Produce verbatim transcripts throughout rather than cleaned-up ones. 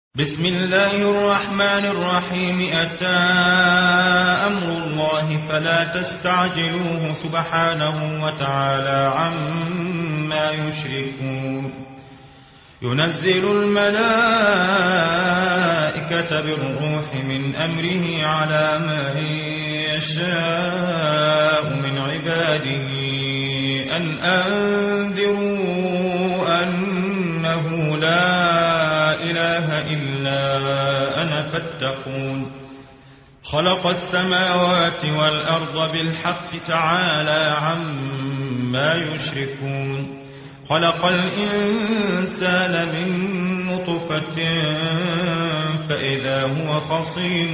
بسم الله الرحمن الرحيم. أتى أمر الله فلا تستعجلوه سبحانه وتعالى عما يشركون. ينزل الملائكة بالروح من أمره على من يشاء من عباده أن أنذروا أنه لا إله إلا أنا فاتقون. خلق السماوات والأرض بالحق تعالى عما يشركون. خلق الإنسان من نطفة فإذا هو خصيم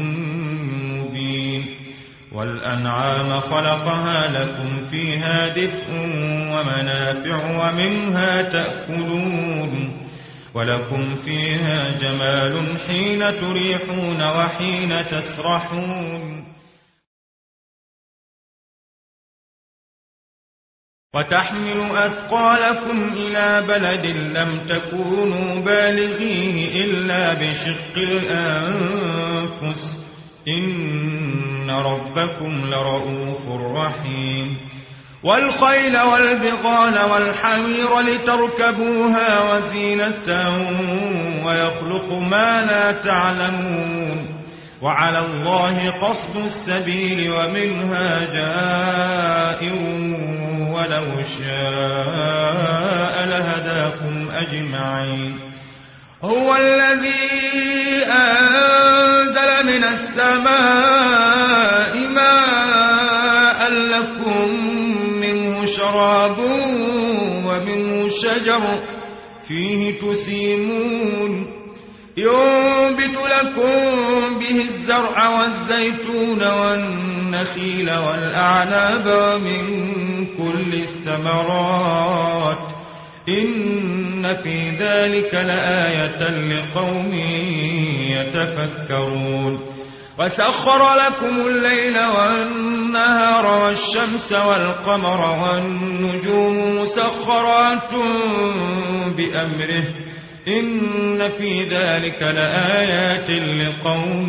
مبين. والأنعام خلقها لكم فيها دفء ومنافع ومنها تأكلون ولكم فيها جمال حين تريحون وحين تسرحون. وتحمل أثقالكم إلى بلد لم تكونوا بالغيه إلا بشق الأنفس إن ربكم لرؤوف رحيم. والخيل والبغال والحمير لتركبوها وزينة ويخلق ما لا تعلمون. وعلى الله قصد السبيل ومنها جائر ولو شاء لهداكم أجمعين. هو الذي أنزل من السماء ماء لكم شراب ومنه شجر فيه تسيمون. ينبت لكم به الزرع والزيتون والنخيل والأعناب ومن كل الثمرات إن في ذلك لآية لقوم يتفكرون. وسخر لكم الليل والنهار والشمس والقمر والنجوم مسخرات بأمره إن في ذلك لآيات لقوم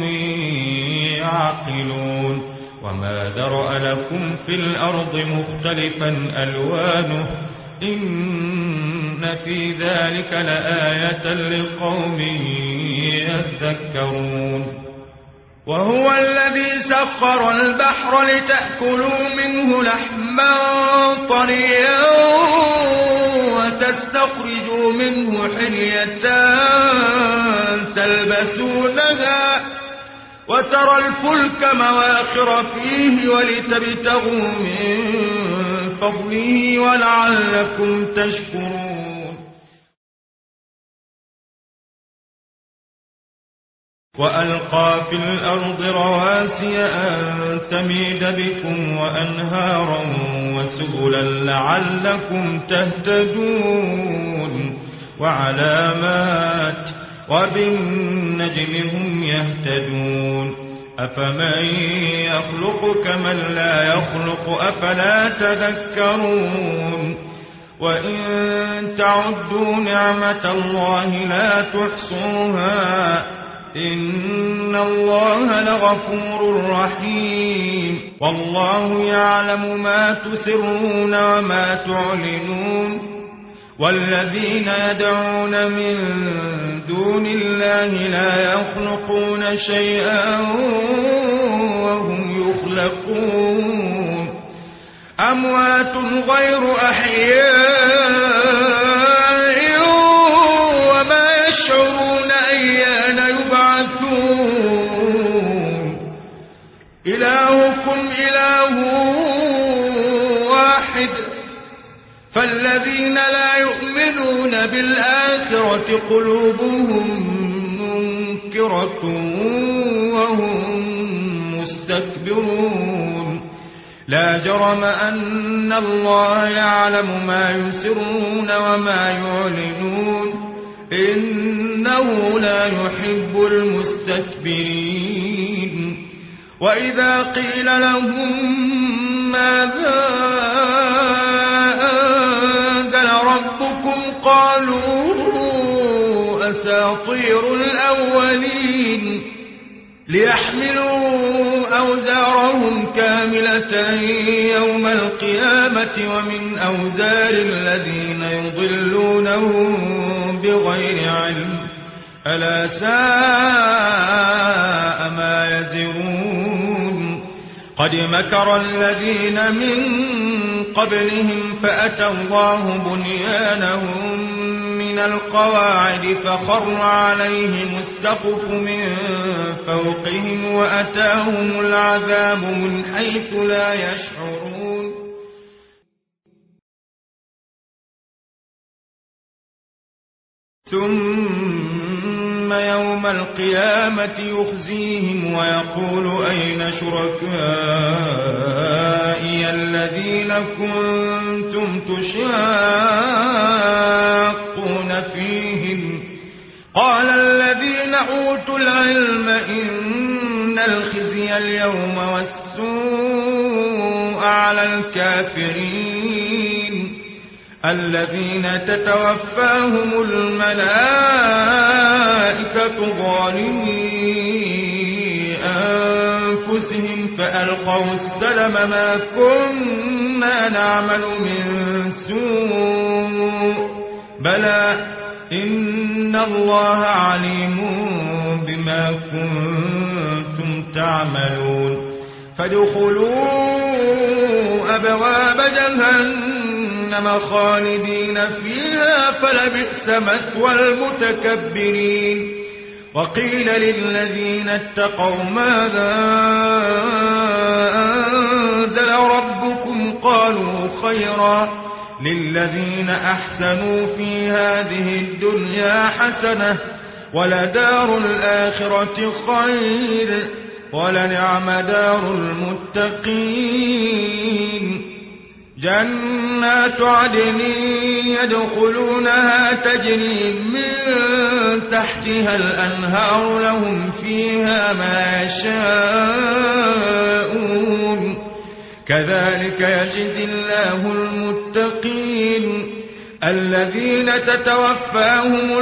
يعقلون. وما ذرأ لكم في الأرض مختلفا ألوانه إن في ذلك لآية لقوم يذكرون. وهو الذي سخر البحر لتأكلوا منه لحما طريا وتستخرجوا منه حلية تلبسونها وترى الفلك مواخر فيه ولتبتغوا من فضله ولعلكم تشكرون. وألقى في الأرض رواسي أن تميد بكم وأنهارا وسبلا لعلكم تهتدون. وعلامات وبالنجم هم يهتدون. أفمن يخلق كمن لا يخلق أفلا تذكرون. وإن تعدوا نعمة الله لا تحصوها إن الله لغفور رحيم. والله يعلم ما تسرون وما تعلنون. والذين يدعون من دون الله لا يخلقون شيئا وهم يخلقون. أموات غير أحياء وما يشعرون أيان يبعثون. إلهكم إله واحد فالذين لا يؤمنون بالآخرة قلوبهم منكرة وهم مستكبرون. لا جرم أن الله يعلم ما يسرون وما يعلنون إنه لا يحب المستكبرين. وإذا قيل لهم ماذا أنزل ربكم قالوا أساطير الأولين ليحملوا أوزارهم كاملة يوم القيامة ومن أوزار الذين يضلونهم بغير علم ألا ساء ما يزرون قد مكر الذين من قبلهم فأتى الله بنيانهم من القواعد فخر عليهم السقف من فوقهم وأتاهم العذاب من حيث لا يشعرون ثم يوم القيامة يخزيهم ويقول أين شركائي الذين كنتم تشاقون فيهم قال الذين أوتوا العلم إن الخزي اليوم والسوء على الكافرين الذين تتوفاهم الملائكة ظالمي أنفسهم فألقوا السلم ما كنا نعمل من سوء بلى إن الله عليم بما كنتم تعملون فادخلوا أبواب جهنم خالدين فيها فلبئس مثوى المتكبرين وقيل للذين اتقوا ماذا أنزل ربكم قالوا خيرا للذين أحسنوا في هذه الدنيا حسنة ولدار الآخرة خير ولنعم دار المتقين جنات عدن يدخلونها تجري من تحتها الأنهار لهم فيها ما يشاءون كذلك يجزي الله المتقين الذين تتوفاهم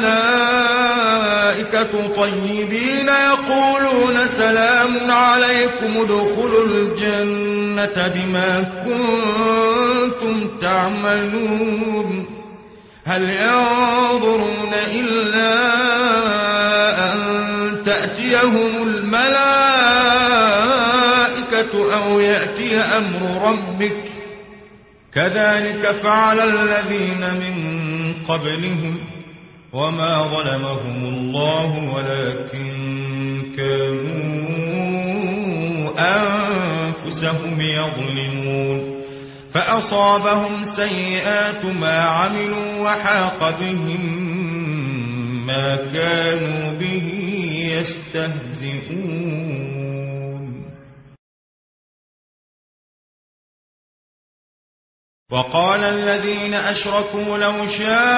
الملائكة طيبين يقولون سلام عليكم ادخلوا الجنة بما كنتم تعملون هل ينظرون إلا أن تأتيهم الملائكة أو يأتي أمر ربك كذلك فعل الذين من قبلهم وما ظلمهم الله ولكن كانوا أنفسهم يظلمون فأصابهم سيئات ما عملوا وحاق بهم ما كانوا به يستهزئون وقال الذين أشركوا لو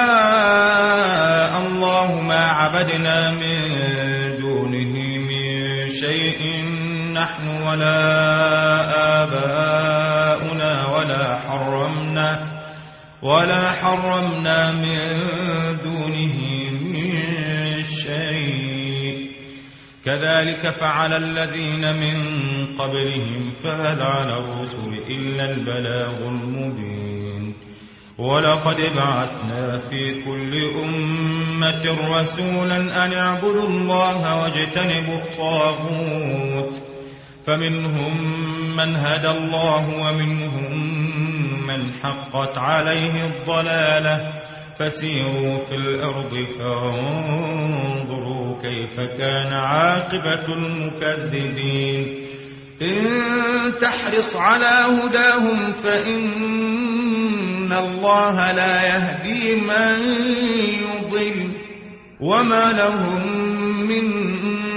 شاء الله ما عبدنا من دونه من شيء نحن ولا آباؤنا ولا حرمنا ولا حرمنا من دونه من شيء كذلك فعل الذين من قبلهم فهل على الرسل إلا البلاغ المبين ولقد بعثنا في كل أمة رسولا أن اعبدوا الله واجتنبوا الطاغوت فمنهم من هدى الله ومنهم من حقت عليه الضلالة فسيروا في الأرض فانظروا كيف كان عاقبة المكذبين إن تحرص على هداهم فإن الله لا يهدي من يضل وما لهم من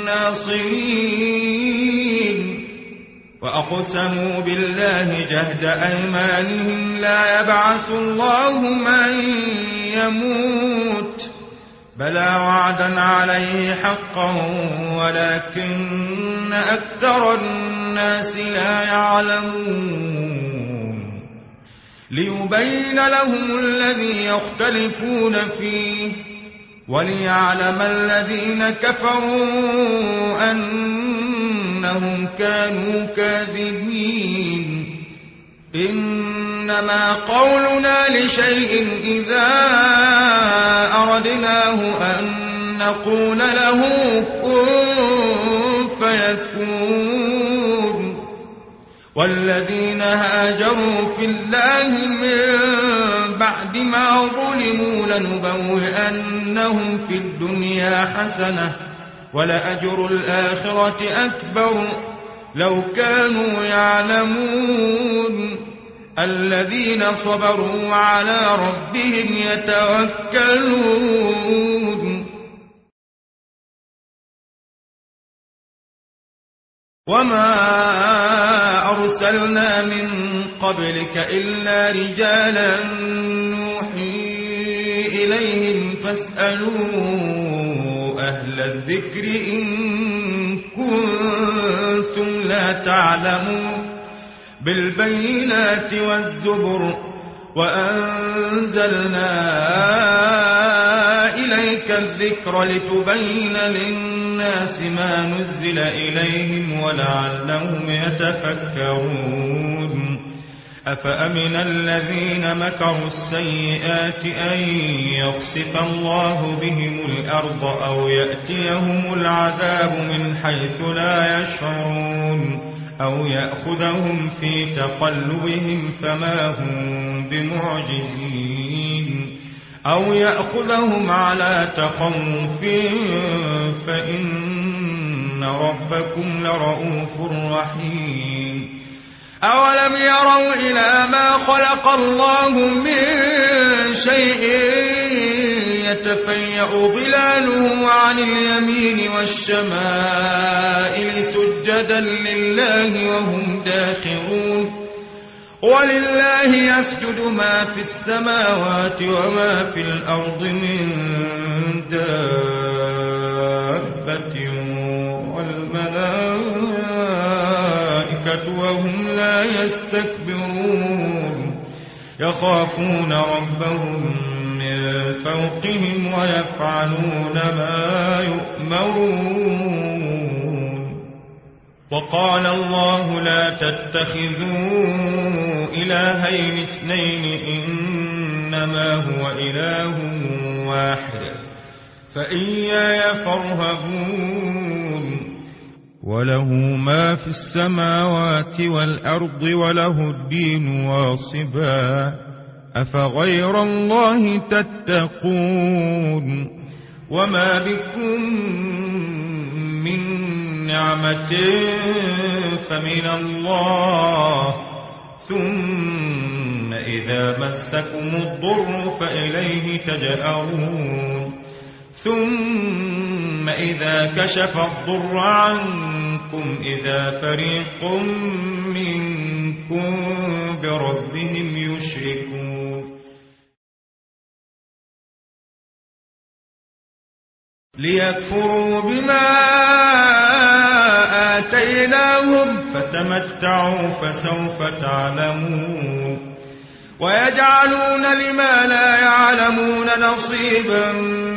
ناصرين وأقسموا بالله جهد أيمانهم لا يبعث الله من يموت بلى وعدا عليه حقا ولكن أكثر الناس لا يعلمون ليبين لهم الذي يختلفون فيه وليعلم الذين كفروا أنهم كانوا كاذبين إنما قولنا لشيء إذا أردناه أن نقول له كن فيكون والذين هاجروا في الله من بعد ما ظلموا لنبوئنهم في الدنيا حسنة ولأجر الآخرة أكبر لو كانوا يعلمون الذين صبروا على ربهم يتوكلون وما أرسلنا من قبلك إلا رجالا نوحي إليهم فاسألوا أهل الذكر إن كنتم لا تعلمون بالبينات والزبر وأنزلنا إليك الذكر لتبين للناس ما نزل إليهم ولعلهم يتفكرون أفأمن الذين مكروا السيئات أن يخسف الله بهم الأرض أو يأتيهم العذاب من حيث لا يشعرون أو يأخذهم في تقلبهم فما هم بمعجزين أو يأخذهم على تخوف فإن ربكم لرؤوف رحيم أولم يروا إلى ما خلق الله من شيء يتفيأ ظلاله عن اليمين والشمائل سجدا لله وهم داخرون ولله يسجد ما في السماوات وما في الأرض من دابة والملائكة وهم لا يستكبرون يخافون ربهم من فوقهم ويفعلون ما يؤمرون وقال الله لا تتخذوا إلهين اثنين إنما هو إله واحد فإياي فارهبون وله ما في السماوات والأرض وله الدين واصبا أفغير الله تتقون وما بكم من نعمة فمن الله ثم إذا مسكم الضر فإليه تجأرون ثم إذا كشف الضر عنكم إذا فريق منكم بربهم يشركون ليكفروا بما آتيناهم فتمتعوا فسوف تعلمون ويجعلون لما لا يعلمون نصيبا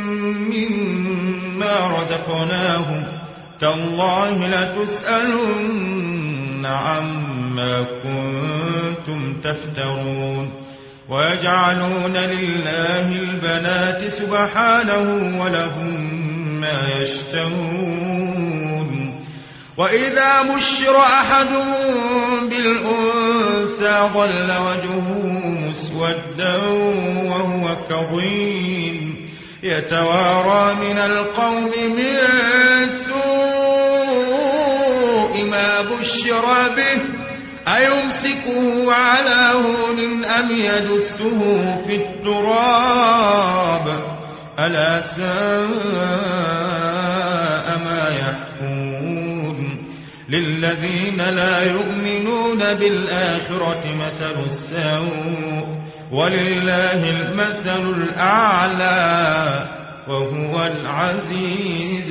مما رزقناهم تالله لتسألن عما كنتم تفترون ويجعلون لله البنات سبحانه ولهم ما يشتهون وإذا بشر أحدهم بالأنثى ظل وجهه مسودا وهو كظيم يتوارى من القوم من سوء ما بشر به أيمسكه على هون أم يدسه في التراب ألا ساء ما يحكمون للذين لا يؤمنون بالآخرة مثل السوء ولله المثل الأعلى وهو العزيز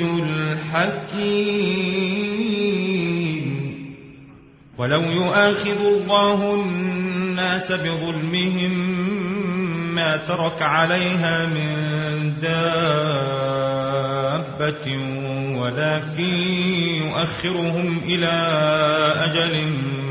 الحكيم ولو يؤاخذ الله الناس بظلمهم مما ترك عليها من دابة ولكن يؤخرهم إلى أجل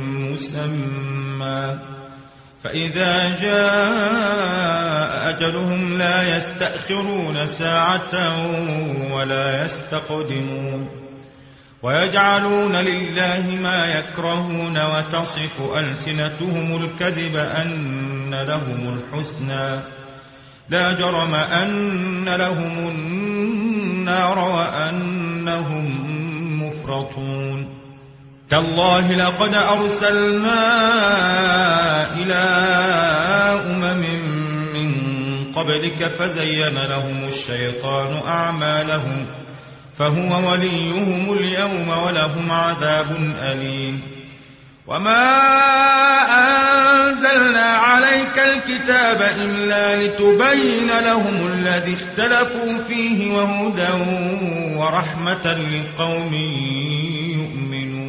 مسمى فإذا جاء أجلهم لا يستأخرون ساعة ولا يستقدمون ويجعلون لله ما يكرهون وتصف ألسنتهم الكذب أن لهم الحسنى لا جرم أن لهم النار وأنهم مفرطون تالله لقد أرسلنا إلى أمم من قبلك فزين لهم الشيطان أعمالهم فهو وليهم اليوم ولهم عذاب أليم وما أنزلنا عليك الكتاب إلا لتبين لهم الذي اختلفوا فيه وهدى ورحمة لقوم يؤمنون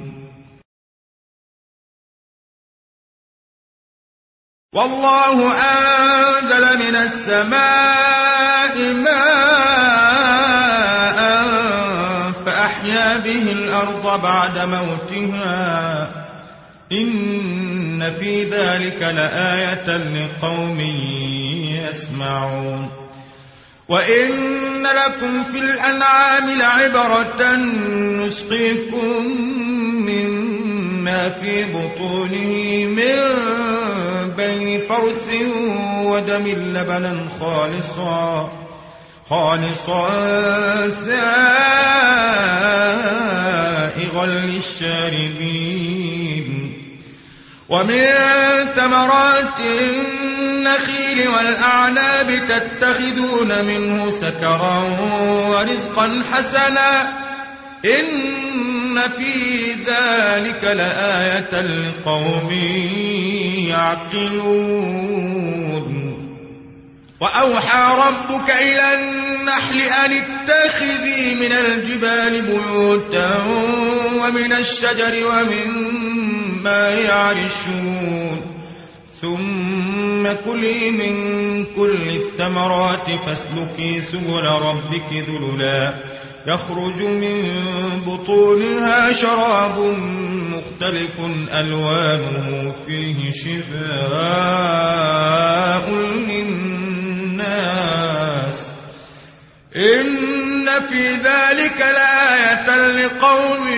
والله أنزل من السماء ماء فأحيا به الأرض بعد موتها إن في ذلك لآية لقوم يسمعون وإن لكم في الأنعام لعبرة نسقيكم مما في بطونه من بين فرث ودم لبنا خالصا خالصا سائغا للشاربين ومن ثمرات النخيل والأعناب تتخذون منه سكرا ورزقا حسنا إن في ذلك لآية لقوم يعقلون وأوحى ربك إلى النحل أن اتخذي من الجبال بيوتا ومن الشجر ومما يعرشون ثم كلي من كل الثمرات فاسلكي سبل ربك ذللا يخرج من بطونها شراب مختلف ألوانه فيه شفاء للناس إن في ذلك لآية لقوم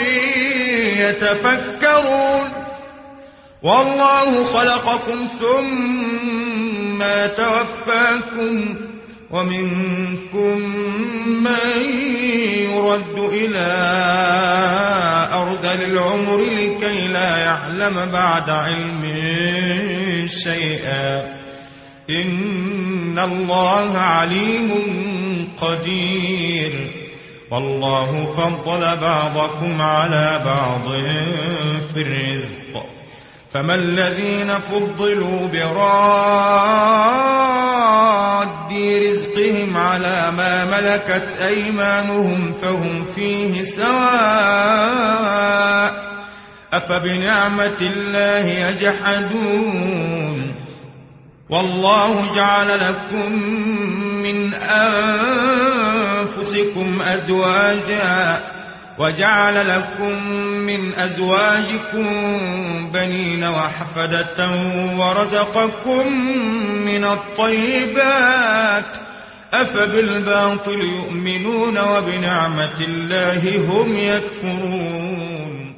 يتفكرون والله خلقكم ثم توفاكم ومنكم من يرد إلى أرذل العمر لكي لا يعلم بعد علم شيئا إن الله عليم قدير والله فضل بعضكم على بعض في الرزق فما الذين فضلوا براد رزقهم على ما ملكت أيمانهم فهم فيه سواء أفبنعمة الله يجحدون والله جعل لكم من أنفسكم أزواجا وجعل لكم من أزواجكم بنين وحفدة ورزقكم من الطيبات أفبالباطل يؤمنون وبنعمة الله هم يكفرون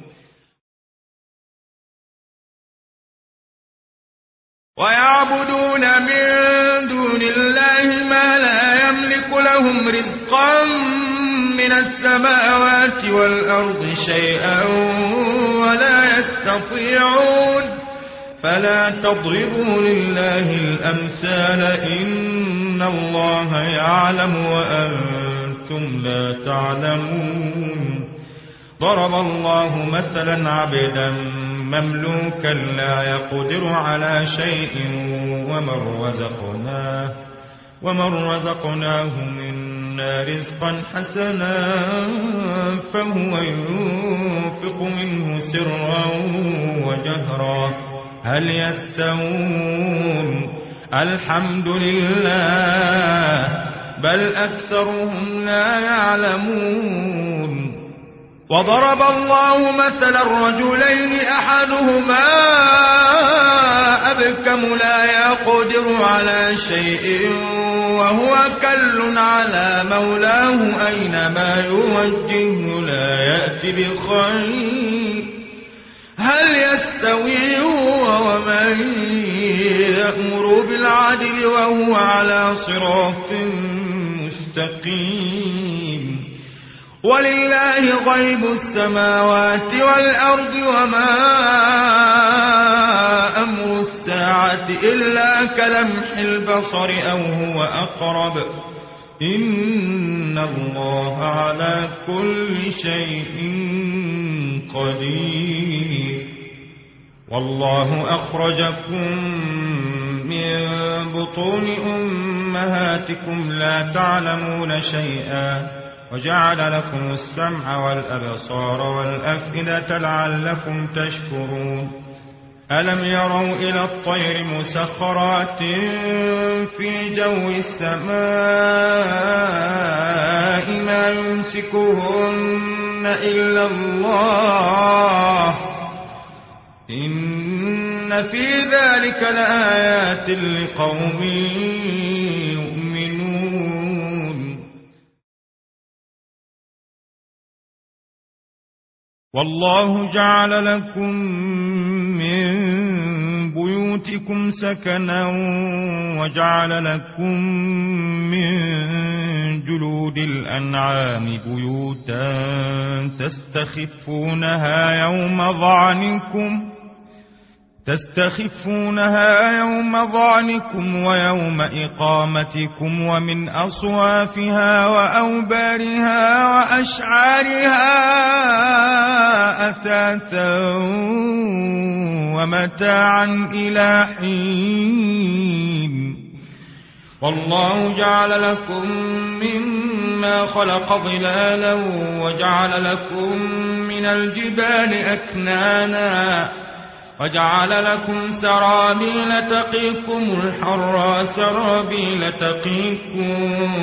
ويعبدون من دون الله ما لا يملك لهم رزقا من السماوات والأرض شيئا ولا يستطيعون فلا تضربوا لله الأمثال إن الله يعلم وأنتم لا تعلمون ضرب الله مثلا عبدا مملوكا لا يقدر على شيء ومن رزقناه ومن رزقناه منا رزقا حسنا فهو ينفق منه سرا وجهرا هل يستوون الحمد لله بل أكثرهم لا يعلمون. وضرب الله مثلا الرجلين أحدهما أبكم لا يقدر على شيء وهو كل على مولاه أينما يوجهه لا يأتي بخير هل يستوي هو ومن يأمر بالعدل وهو على صراط مستقيم. ولله غيب السماوات والأرض وما أمر الساعة إلا كلمح البصر أو هو أقرب إن الله على كل شيء قدير. والله أخرجكم من بطون أمهاتكم لا تعلمون شيئا وجعل لكم السمع والأبصار والأفئدة لعلكم تشكرون. ألم يروا إلى الطير مسخرات في جو السماء ما يمسكهن إلا الله إن في ذلك لآيات لقوم يؤمنون. والله جعل لكم من بيوتكم سكنا وجعل لكم من جلود الأنعام بيوتا تستخفونها يوم ظعنكم تستخفونها يوم ظعنكم ويوم إقامتكم ومن أصوافها وأوبارها وأشعارها أثاثا ومتاعا إلى حين. والله جعل لكم مما خلق ظلالا وجعل لكم من الجبال أكنانا وجعل لكم سرابيل تقيكم الحر سرابيل تقيكم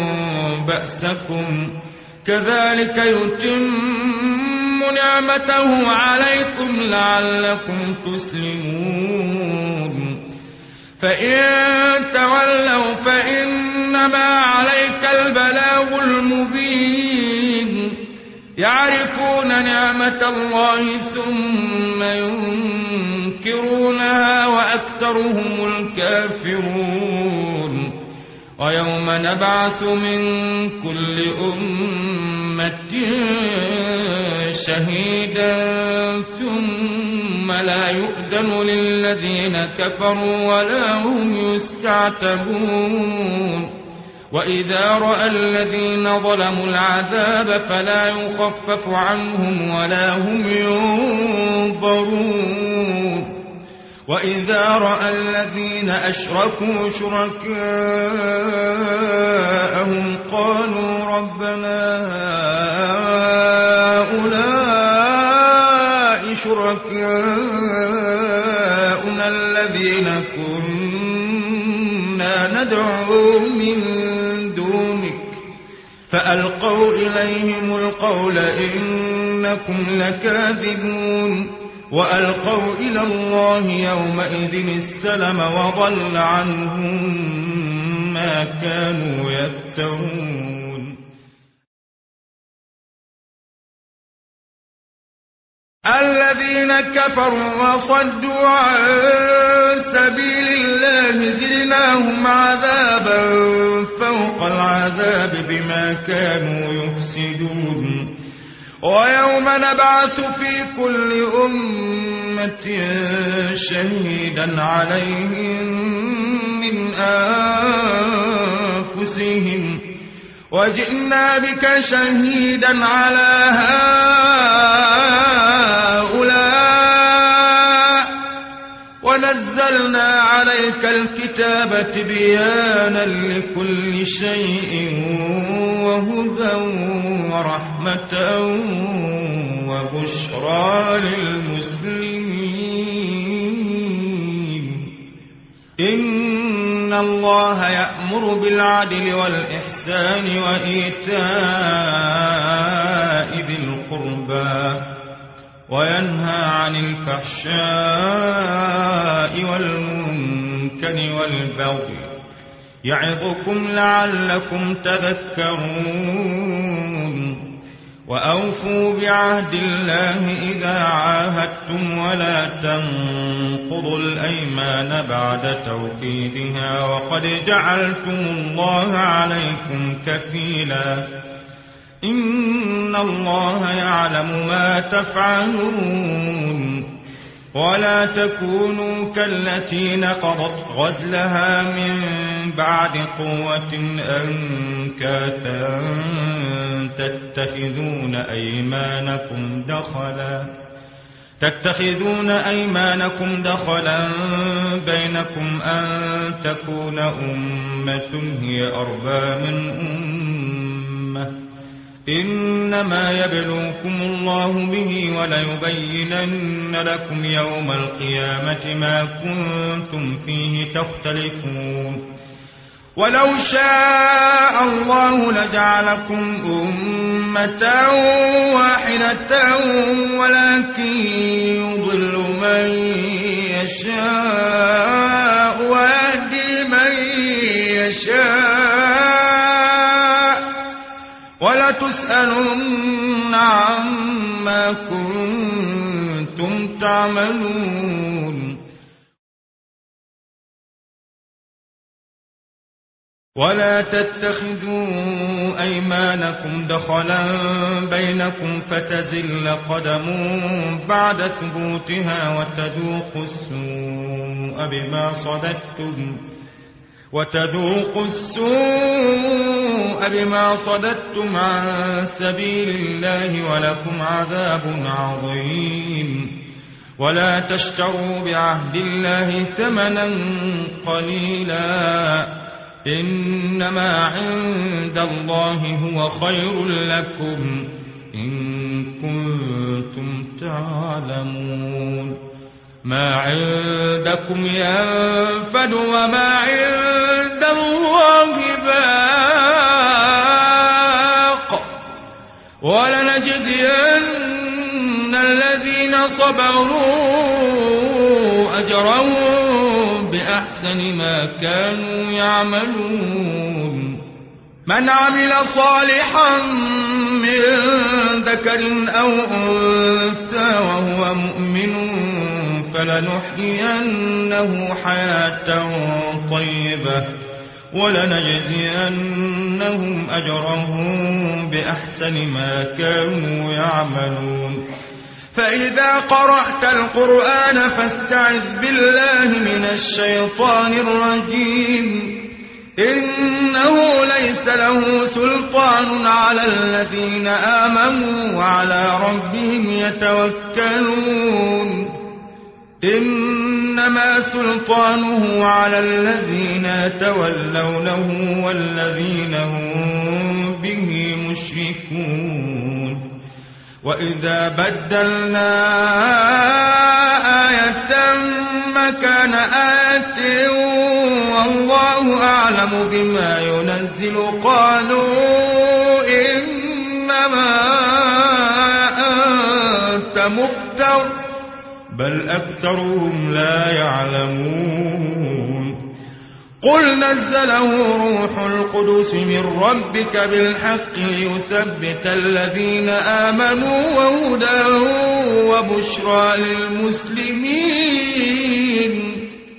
بأسكم كذلك يتم نعمته عليكم لعلكم تسلمون. فإن تولوا فإنما عليك البلاغ المبين. يعرفون نعمة الله ثم ينكرونها وأكثرهم الكافرون. ويوم نبعث من كل أمة شهيدا ثم لا يؤذن للذين كفروا ولا هم يستعتبون. وإذا رأى الذين ظلموا العذاب فلا يخفف عنهم ولا هم ينظرون. وإذا رأى الذين أشركوا شركاءهم قالوا ربنا هؤلاء شركاؤنا الذين كنا ندعو من دونك فألقوا إليهم القول إنكم لكاذبون. وألقوا إلى الله يومئذ السلم وضل عنهم ما كانوا يفترون. الذين كفروا وصدوا عن سبيل الله زدناهم عذابا فوق العذاب بما كانوا يفسدون. ويوم نبعث في كل أمة شهيدا عليهم من أنفسهم وجئنا بك شهيدا على هؤلاء ونزلنا عليك الكتاب تبيانا لكل شيء وهدى ورحمة وبشرى للمسلمين. إن الله يأمر بالعدل والإحسان وإيتاء ذي القربى وينهى عن الفحشاء والمنكر والبغي يعظكم لعلكم تذكرون وأوفوا بعهد الله إذا عاهدتم ولا تنقضوا الأيمان بعد توكيدها وقد جعلتم الله عليكم كفيلا إن الله يعلم ما تفعلون ولا تكونوا كالتي نقضت غزلها من بعد قوة أنكاثا تتخذون أيمانكم دخلا تتخذون أيمانكم دخلا بينكم أن تكون أمة هي أربى من أمة إنما يبلوكم الله به وليبينن لكم يوم القيامة ما كنتم فيه تختلفون ولو شاء الله لجعلكم أمة واحدة ولكن يضل من يشاء ويهدي من يشاء ولتسألن عما كنتم تعملون ولا تتخذوا أيمانكم دخلا بينكم فتزل قدم بعد ثبوتها وتذوقوا السوء بما صددتم وتذوقوا السوء بما صددتم عن سبيل الله ولكم عذاب عظيم ولا تشتروا بعهد الله ثمنا قليلا إنما عند الله هو خير لكم إن كنتم تعلمون ما عندكم ينفد وما عند الله باق ولنجزين الذين صبروا أجرهم بأحسن ما كانوا يعملون من عمل صالحا من ذكر أو أنثى وهو مؤمن فلنحيينه حياة طيبة ولنجزينهم أجرهم بأحسن ما كانوا يعملون فإذا قرأت القرآن فاستعذ بالله من الشيطان الرجيم إنه ليس له سلطان على الذين آمنوا وعلى ربهم يتوكلون إنما سلطانه على الذين يتولونه والذين هم به مشركون وإذا بدلنا آية مكان آية والله أعلم بما ينزل قالوا إنما أنت مفتر بل أكثرهم لا يعلمون قل نزله روح القدس من ربك بالحق ليثبت الذين آمنوا وهدى وبشرى للمسلمين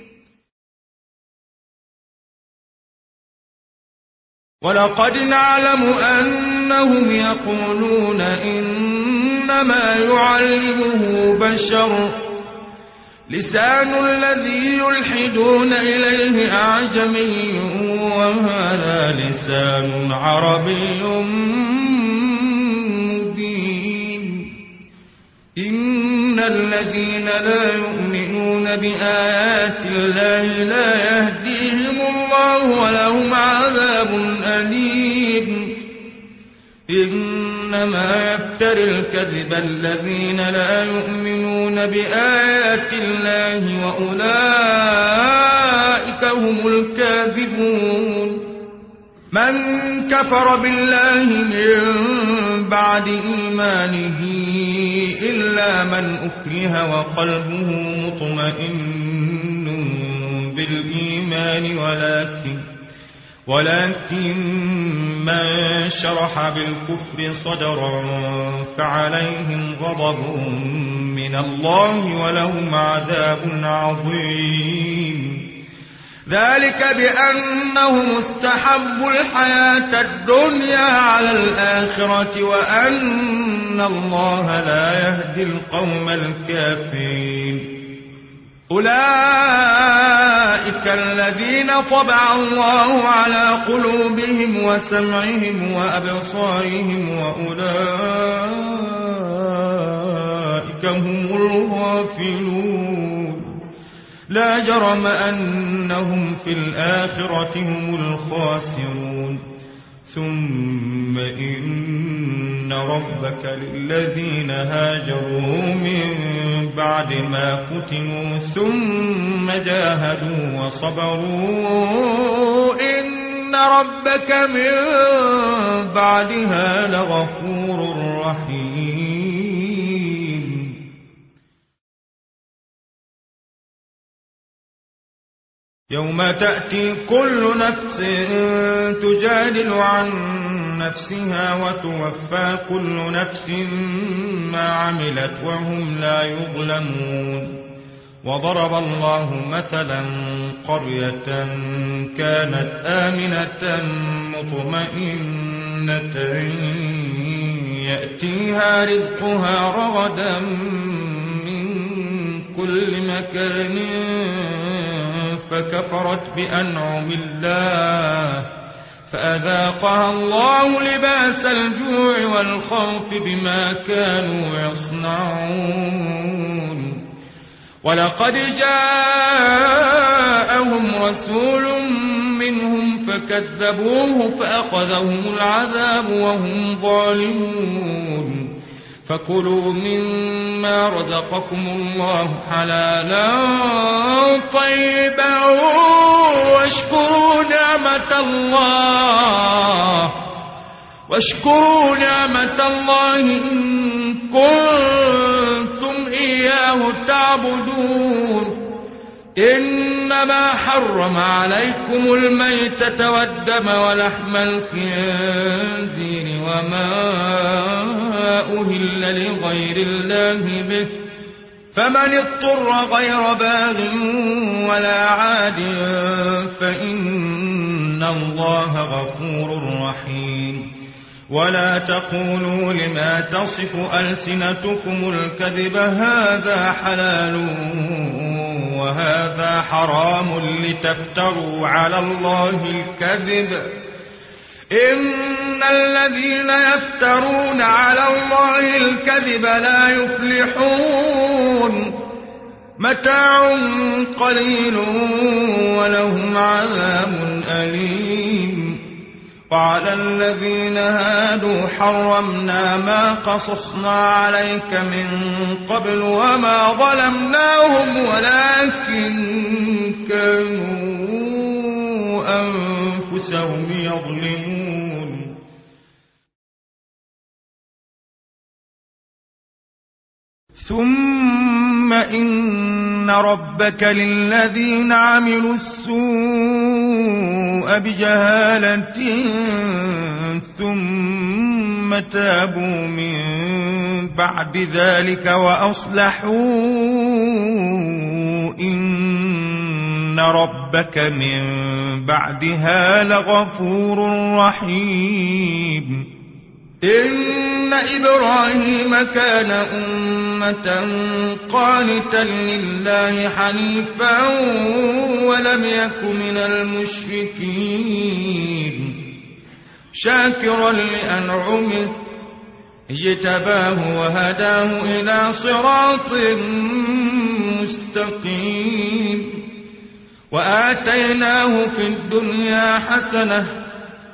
ولقد نعلم أنهم يقولون إنما يعلمه بشر لسان الذي يلحدون إليه أعجمي وهذا لسان عربي مبين إن الذين لا يؤمنون بآيات الله لا يهديهم الله ولهم عذاب أليم إنما يفتري الكذب الذين لا يؤمنون يكفرون بآيات الله وأولئك هم الكاذبون. من كفر بالله من بعد إيمانه إلا من أكره وقلبه مطمئن بالإيمان ولكن ولكن من شرح بالكفر صدرا فعليهم غضب من الله ولهم عذاب عظيم. ذلك بأنهم استحبوا الحياة الدنيا على الآخرة وأن الله لا يهدي القوم الكافرين. أولئك الذين طبع الله على قلوبهم وسمعهم وأبصارهم وأولئك هم الغافلون. لا جرم أنهم في الآخرة هم الخاسرون. ثم إن ربك للذين هاجروا من بعد ما فتنوا ثم جاهدوا وصبروا إن ربك من بعدها لغفور رحيم. يوم تأتي كل نفس تجادل عن نفسها وتوفى كل نفس ما عملت وهم لا يظلمون. وضرب الله مثلا قرية كانت آمنة مطمئنة يأتيها رزقها رغدا من كل مكان فكفرت بأنعم الله فأذاقها الله لباس الجوع والخوف بما كانوا يصنعون. ولقد جاءهم رسول منهم فكذبوه فأخذهم العذاب وهم ظالمون. فكلوا مما رزقكم الله حلالا طيبا واشكروا نعمة الله واشكروا نعمة الله إن كنتم إياه تعبدون. إنما حرم عليكم الميتة والدم ولحم الخنزير وما أهل لغير الله به فمن اضطر غير باغ ولا عاد فإن الله غفور رحيم. ولا تقولوا لما تصف ألسنتكم الكذب هذا حلال وهذا حرام لتفتروا على الله الكذب. إن الذين يفترون على الله الكذب لا يفلحون. متاع قليل ولهم عذاب أليم. وعلى الذين هادوا حرمنا ما قصصنا عليك من قبل وما ظلمناهم ولكن كانوا أنفسهم يظلمون. ثم إن ربك للذين عملوا السوء بجهالة ثم تابوا من بعد ذلك وأصلحوا إن ربك من بعدها لغفور رحيم. إن إبراهيم كان أمة قانتا لله حنيفا ولم يك من المشركين شاكرا لأنعمه اجتباه وهداه إلى صراط مستقيم. وآتيناه في الدنيا حسنة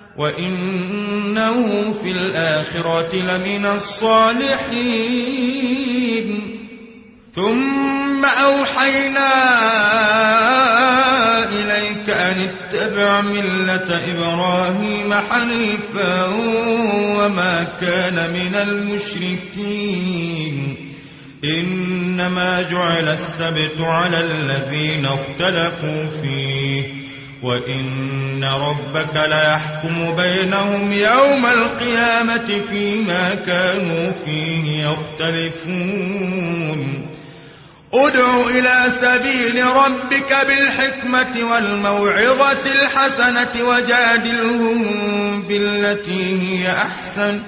وإنه في الآخرة لمن الصالحين. ثم أوحينا إليك أن اتبع ملة إبراهيم حنيفا وما كان من المشركين إنما جعل السبت على الذين اختلفوا فيه وإن ربك ليحكم بينهم يوم القيامة فيما كانوا فيه يختلفون ادع إلى سبيل ربك بالحكمة والموعظة الحسنة وجادلهم بالتي هي أحسن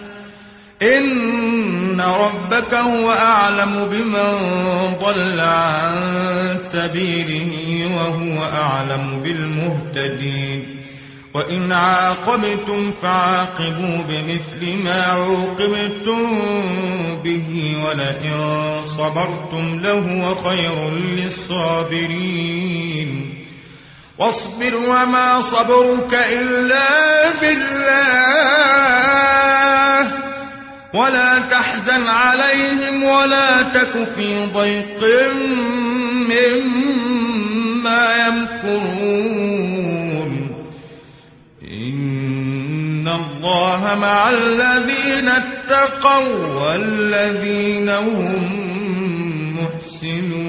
إن ربك هو أعلم بمن ضل عن سبيله وهو أعلم بالمهتدين وإن عاقبتم فعاقبوا بمثل ما عوقبتم به ولئن صبرتم لهو خير للصابرين واصبر وما صبرك إلا بالله ولا تحزن عليهم ولا تك في ضيق مما يمكرون إن الله مع الذين اتقوا والذين هم محسنون.